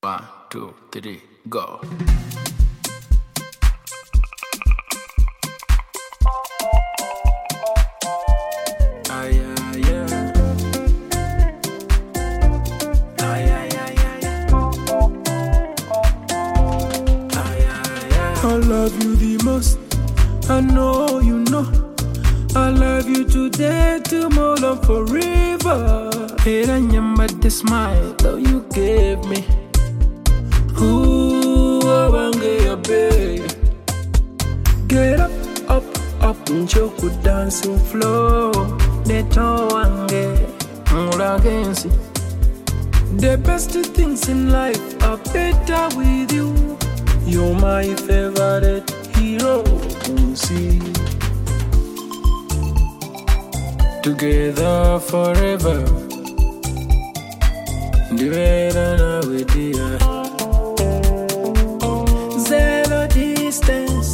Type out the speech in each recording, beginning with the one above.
1, 2, 3, go. I love you the most, I know you know. I love you today, tomorrow, forever. Hey, I remember the smile that you gave me. Ooh, I want to get your baby. Get up, up, up, and choke with dancing flow. Neto wange, mula gensi. The best things in life are better with you. You're my favorite hero, see. Together forever. Together with you. Zero distance.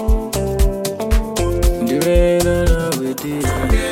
Together with you.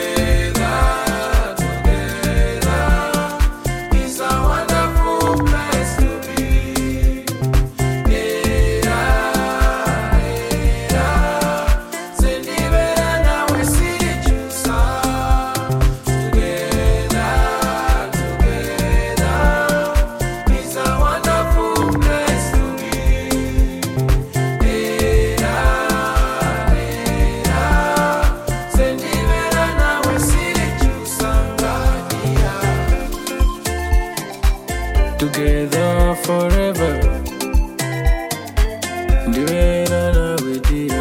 Together forever. Together with you.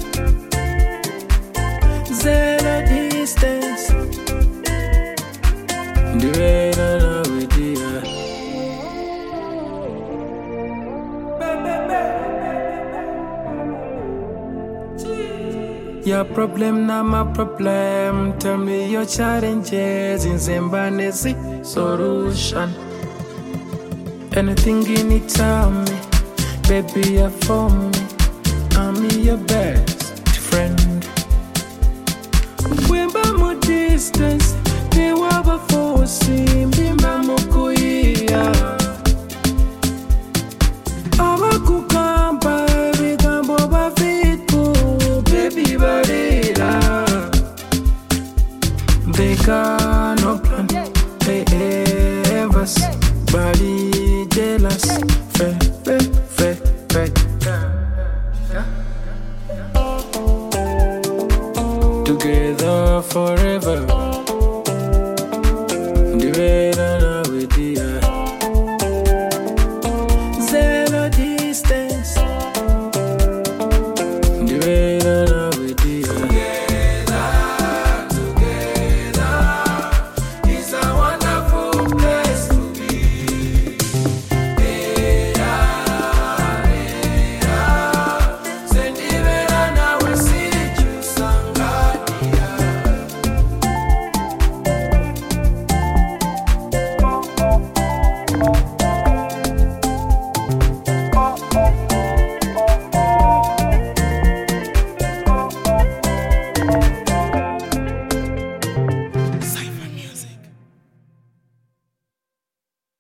Zero distance. Together with you. Your problem, not my problem. Tell me your challenges in Zembanese solution. Anything you need, tell me. Baby, you're for me. I'm your best friend. When I'm a distance, they were before seeing me, Mamukuya. Abakukamba, every gambo bafitku, baby, barila. They got no plan, they ever body jealous.